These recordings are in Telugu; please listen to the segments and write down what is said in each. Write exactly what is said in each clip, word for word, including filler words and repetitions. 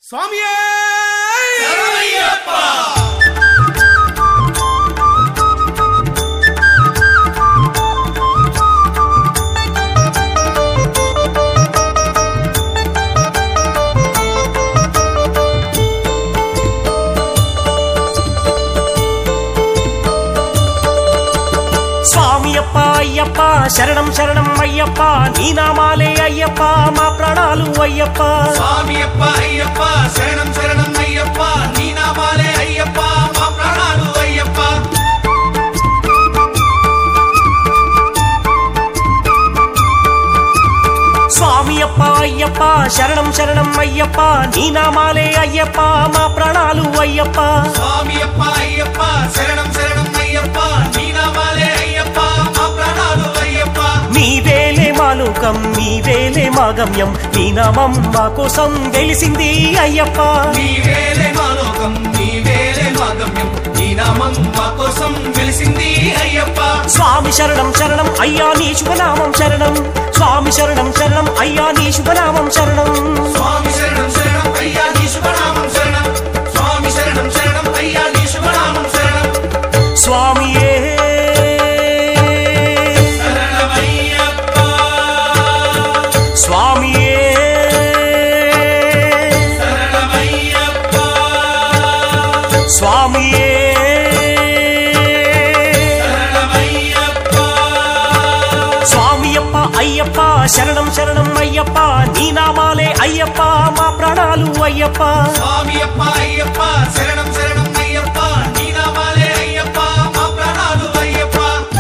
స్వామియే శరణమయ్యప్ప స్వామియప్ప అయ్యప్ప శరణం శరణం అయ్యప్ప నీ నామాలే అయ్యప్ప మా ప్రాణాలు అయ్యప్ప. స్వామియప్ప అయ్యప్ప శరణం శరణం అయ్యప్ప నీ నామాలే అయ్యప్ప మా ప్రాణాలు అయ్యప్ప. స్వామియప్ప అయ్యప్ప శరణం శరణం అయ్యప్ప నీ నామాలే అయ్యప్ప మా ప్రాణాలు అయ్యప్ప. స్వామియప్ప అయ్యప్ప శరణం శరణం అయ్యప్ప నీ నామాలే అయ్యప్ప మా ప్రాణాలు అయ్యప్ప. నీవేలే మా లోకం నీవేలే మా గమ్యం నీ నామం మా కోసం వెలిసింది అయ్యప్ప. నీవేలే మా లోకం నీవేలే మా గమ్యం నీ నామం మా కోసం వెలిసింది అయ్యప్ప. స్వామి శరణం శరణం అయ్యా నీ శుభనామం శరణం. స్వామి శరణం శరణం అయ్యా నీ శుభనామం శరణం. స్వామి శరణం శరణం అయ్యా నీ శుభనామం శరణం. స్వామి శరణం శరణం అయ్యా నీ శుభనామం శరణం. స్వామియే శరణమయ్యప్ప స్వామియే శరణమయ్యప్ప స్వామియే శరణమయ్యప్ప. స్వామియప్ప అయ్యప్ప శరణం శరణం అయ్యప్ప నీ నామాలే అయ్యప్ప మా ప్రాణాలు అయ్యప్ప. స్వామియప్ప అయ్యప్ప శరణం శరణం అయ్యప్ప నీ నామాలే అయ్యప్ప మా ప్రాణాలు అయ్యప్ప.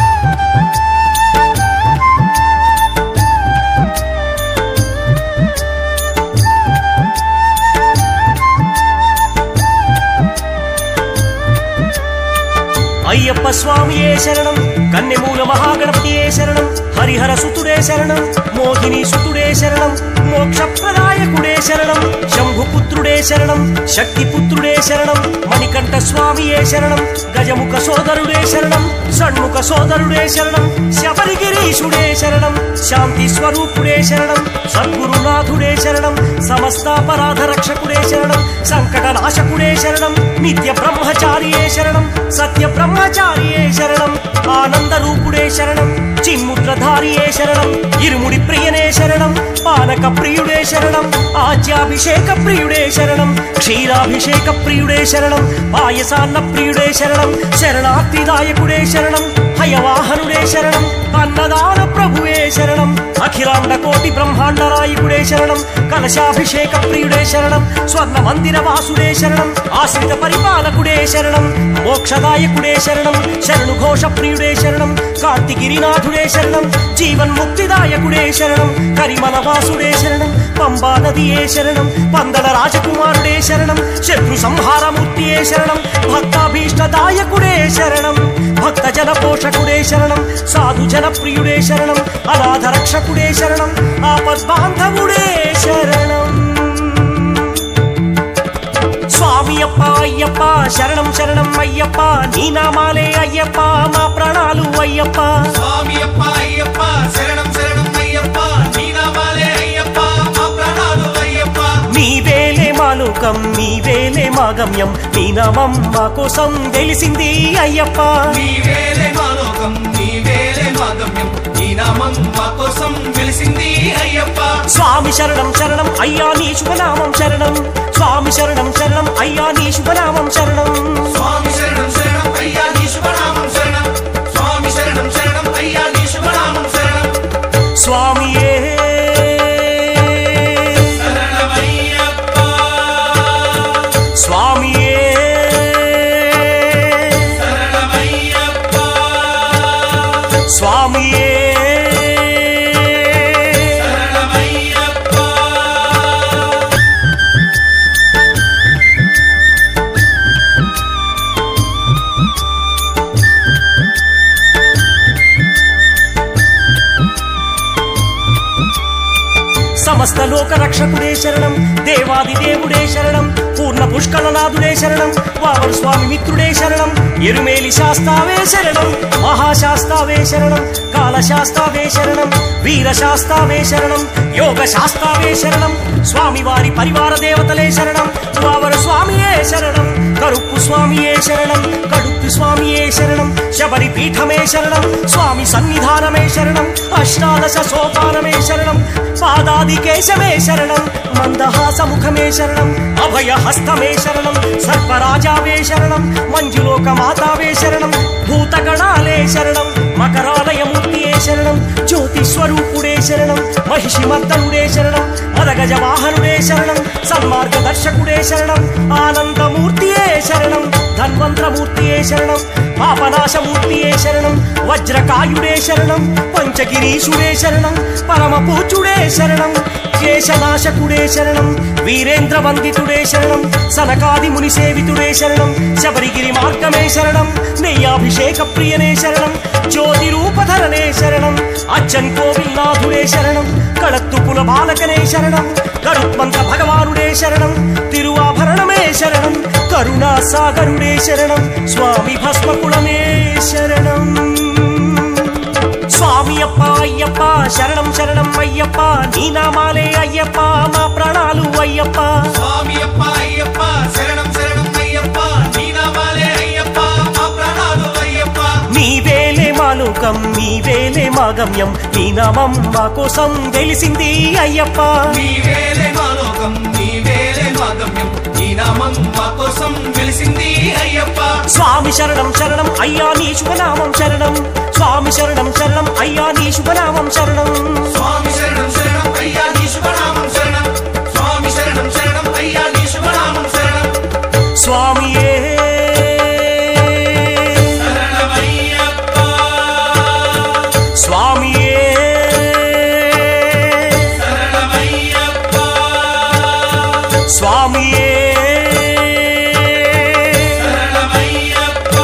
అయ్యప్ప స్వామియే శరణం కన్నెమూల మహాగణపతియే శరణం హరిహర సుతుడే శరణం మోహిని సుతుడే శరణం మోక్షప్రదాయకుడే శరణం శంభుపుత్రుడే శరణం శక్తిపుత్రుడే శరణం మణికంఠ స్వామియే శరణం గజముఖ సోదరుడే శరణం షణ్ముఖ సోదరుడే శరణం శబరిగిరీశుడే శరణం శాంతి స్వరూపుడే శరణం సద్గురునాథుడే శరణం సమస్తాపరాధ రక్షకుడే శరణం సంకటనాశకుడే శరణం నిత్య బ్రహ్మచారియే శరణం సత్య బ్రహ్మచారియే శరణం ఆనంద రూపుడే శరణం చిన్ముద్రధారియే శరణం ఇరుముడి ప్రియనే శరణం పానక ప్రియుడే శరణం ఆజ్యాభిషేక ప్రియుడే శరణం క్షీరాభిషేక ప్రియుడే శరణం పాయసాన్న ప్రియుడే శరణం శరణార్థిదాయకుడే శరణం హయవాహనుడే శరణం అన్నదాన ప్రభువే శరణం అఖిలాండ కోటి బ్రహ్మాండ నాయకుడే శరణం కలశాభిషేక ప్రియుడే శరణం స్వర్ణ మందిర వాసుడే శరణం ఆశ్రిత పరిపాలకుడే శరణం మోక్షదాయకుడే శరణం శరణు ఘోష ప్రియుడే శరణం కార్తిగిరినాథుడే శరణం జీవన్ ముక్తిదాయకుడే శరణం కరిమల వాసుడే శరణం పంబా నదియే శరణం పందల రాజకుమారుడే శరణం శత్రు సంహారమూర్తియే శరణం భక్తాభీష్టదాయకుడే శరణం భక్త జన పోషకుడే శరణం సాధు జన ప్రియుడే శరణం అనాథ రక్షకుడే శరణం ఆపద్బాంధవుడే శరణం. స్వామియప్ప అయ్యప్ప శరణం శరణం అయ్యప్ప నీ నామాలే అయ్యప్ప మా ప్రాణాలు అయ్యప్ప. స్వామియప్ప అయ్యప్ప శరణం శరణం అయ్యప్ప నీ నామాలే అయ్యప్ప మా ప్రాణాలు అయ్యప్ప. నీవేలే మా లోకం నీవేలే మా గమ్యం నీ నామం మా కోసం వెలిసింది అయ్యప్ప. నీవేలే మా లోకం నీవేలే మా గమ్యం నీ నామం మా కోసం వెలిసింది అయ్యప్ప. స్వామి శరణం శరణం అయ్యా నీ శుభనామం శరణం. స్వామి శరణం శరణం అయ్యా నీ శుభనామం శరణం. స్వామి శరణం శరణం అయ్యా నీ శుభనామం శరణం. స్వామి శరణం శరణం అయ్యా నీ శుభనామం శరణం. స్వామియే శరణమయ్యప్ప స్వామియే శరణమయ్యప్ప స్వామియే శరణమయ్యప్ప. సమస్త లోక రక్షకుడే శరణం దేవాది దేవుడే శరణం పూర్ణ పుష్కళనాథుడే శరణం వామన స్వామి మిత్రుడే శరణం ఎరుమేలి శాస్తావే శరణం మహాశాస్తావే శరణం కాళశాస్తావే శరణం వీరశాస్తావే శరణం యోగ శాస్తావే శరణం స్వామివారి పరివార దేవతలే శరణం శబరి పీఠమే శరణం స్వామి సన్నిధానమే శరణం అష్టాదశ సోపానమే శరణం పాదాది కేశమే శరణం మందహాస ముఖమే శరణం అభయ హస్తమే శరణం సర్వరాజావే శరణం మంజులోక మాతావే శరణం భూతగణాలే శరణం మకరాలయమూర్తియే శరణం జ్యోతి స్వరూపుడే శరణం మహిషి మర్దనుడే శరణం మదగజ వాహనుడే శరణం సన్మార్గదర్శకుడే శరణం ఆనందమూర్తియే శరణం ధన్వంతరమూర్తియే శరణం పాపనాశమూర్తియే శరణం వజ్రకాయుడే శరణం పంచగిరీశుడే శరణం పరమ పూజ్యుడే శరణం కేశనాశకుడే శరణం వీరేంద్ర వందితుడే శరణం సనకాది ముని సేవితుడే శరణం శబరిగిరి మార్గమే శరణం నెయ్యాభిషేక ప్రియనే శరణం జ్యోతి రూపధరనే శరణం అచ్చన్ కోవిల్నాథుడే శరణం కళత్తుకుల బాలకనే శరణం గరుత్మంత భగవానుడే శరణం తిరువాభరణమే శరణం కరుణా సాగరుడే శరణం స్వామి భస్మకుళమే శరణం స్వామి అప్ప అయ్యప్ప శరణం శరణం అయ్యప్ప నీ నామాలే అయ్యప్ప మా ప్రాణాలు అయ్యప్ప స్వామి అప్ప అయ్యప్ప శరణం శరణం అయ్యప్ప నీ నామాలే అయ్యప్ప మా ప్రాణాలు అయ్యప్ప నీవేలే మా లోకం నీవేలే మా గమ్యం నీ నామం మా కోసం తెలిసింది అయ్యప్ప నీవేలే మా లోకం నీవేలే మా గమ్యం నీ నామం మా కోసం వెలిసింది అయ్యప్ప స్వామి శరణం శరణం అయ్యా నీ శుభనామం శరణం స్వామి శరణం శరణం అయ్యా నీ శుభనామం శరణం స్వామి శరణం శరణం అయ్యా నీ శుభనామం శరణం స్వామి శరణం శరణం అయ్యా నీ శుభనామం శరణం స్వామియే శరణమయ్యప్ప స్వామియే శరణమయ్యప్ప స్వామియే శరణమయ్యప్ప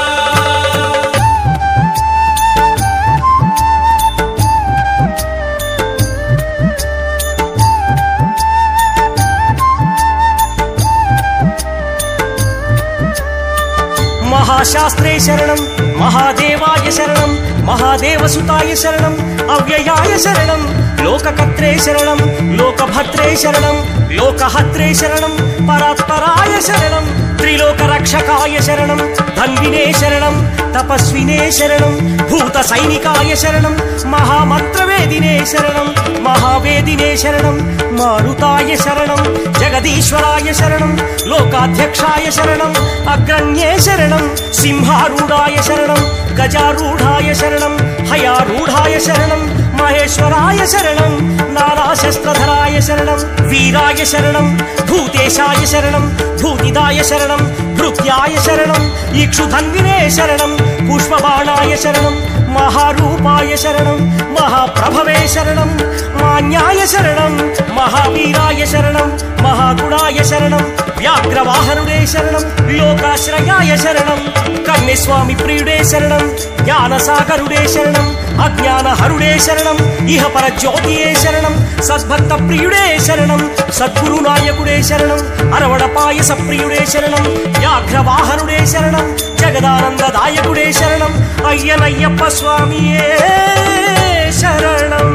మహాశాస్త్రే శరణం మహాదేవాయ శరణం మహాదేవసుతాయ శరణం అవ్యయాయ శరణం లోకకర్త్రే శరణం లోకభద్రే శరణం లోకహత్రే శరణం పరాత్పరాయ శరణం త్రిలోక రక్షకాయ శరణం ధన్వినే శరణం తపస్వినే శరణం భూత సైనికాయ శరణం మహామంత్రవేదినే శరణం మహావేదినే శరణం మారుతాయ శరణం జగదీశ్వరాయ శరణం లోకాధ్యక్షాయ శరణం అగ్రణ్యే శరణం సింహారూఢాయ శరణం గజారూఢాయ శరణం హయారూఢాయ శరణం మహేశ్వరాయ శరణం నారాశస్త్రధరాయ శరణం వీరాయ శరణం భూతేశాయ శరణం భూతిదాయ శరణం భృత్యాయ శరణం ఇక్షుధన్వినే శరణం పుష్పబాణాయ శరణం మహారూపాయ శరణం మహాప్రభవే శరణం మాన్యాయ శరణం మహావీరాయ శరణం మహాగుణాయ శరణం వ్యాఘ్రవాహనుడే శరణం లోకాశ్రయాయ శరణం కన్యస్వామి ప్రియుడే శరణం జ్ఞానసాగరుడే శరణం అజ్ఞానహరుడే శరణం ఇహపర జ్యోతియే శరణం సద్భక్త ప్రియుడే శరణం సద్గురు నాయకుడే శరణం అరవడ పాయస ప్రియుడే శరణం వ్యాఘ్రవాహనుడే శరణం జగదానందదాయకుడే శరణం అయ్యనయ్యప్ప స్వామియే శరణం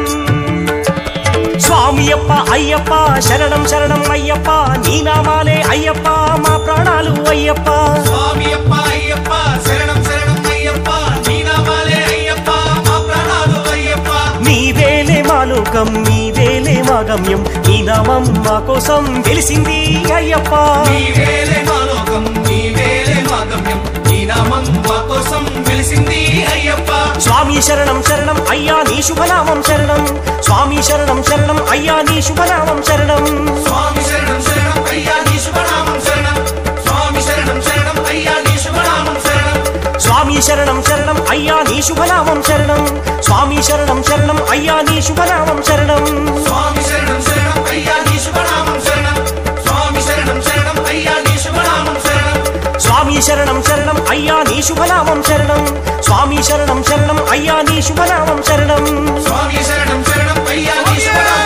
స్వామి అప్ప అయ్యప్ప శరణం శరణం అయ్యప్ప నీ నామాలే అయ్యప్ప మా ప్రాణాలు అయ్యప్ప స్వామి అప్ప అయ్యప్ప శరణం శరణం అయ్యప్ప నీ నామాలే అయ్యప్ప మా ప్రాణాలు అయ్యప్ప నీవేలే మా లోకం నీవేలే మా గమ్యం నీ నామం మా కోసం తెలిసింది అయ్యప్ప నీవేలే మా లోకం నీవేలే మా గమ్యం నీ నామం మా కోసం వెలిసింది అయ్యప్ప స్వామి శరణం శరణం అయ్యా నీ శుభనామం శరణం స్వామి శరణం శరణం అయ్యా నీ శుభనామం శరణం స్వామి శరణం శరణం అయ్యా నీ శుభనామం శరణం స్వామి శరణం శరణం అయ్యా నీ శుభనామం శరణం స్వామి శరణం శరణం అయ్యా నీ శుభనామం శరణం స్వామి శరణం శరణం అయ్యా నీ శుభనామం శరణం స్వామి శరణం శరణం అయ్యా నీ శుభనామం శరణం స్వామి శరణం శరణం అయ్యా నీ శుభనామం శరణం స్వామి శరణం శరణం అయ్యా నీ శుభనామం శరణం స్వామి శరణం శరణం అయ్యా నీ శుభనామం శరణం స్వామి శరణం శరణం అయ్యా నీ శుభనామం